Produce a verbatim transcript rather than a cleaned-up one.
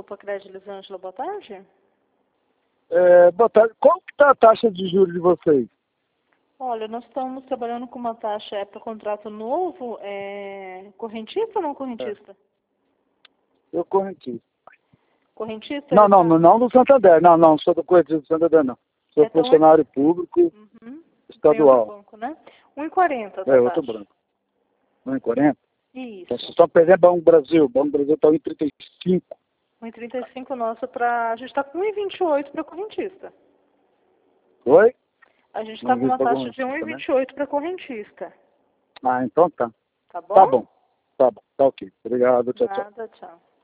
Opa Crédito Elisângela, boa tarde. É, boa tarde. Qual que está a taxa de juros de vocês? Olha, nós estamos trabalhando com uma taxa é, para contrato novo, é, correntista ou não correntista? É. Eu correntista. Correntista? Não, não, tá. não, não do Santander. Não, não, sou do correntista do Santander, não. Sou É, então, funcionário público uhum. Tem estadual. outro banco, né? um e quarenta É, da outro taxa. branco. um e quarenta? Isso. Então, vocês estão perdendo Banco Brasil. Banco Brasil está em trinta e cinco. um e trinta e cinco nossa para... A gente está com um e vinte e oito para correntista. Oi? A gente está Não com vi uma pra taxa de um e correntista, né? vinte e oito para correntista. Ah, então tá. Tá bom? Tá bom. Tá bom. Tá ok. Obrigado. Tchau, tchau. Nada, tchau.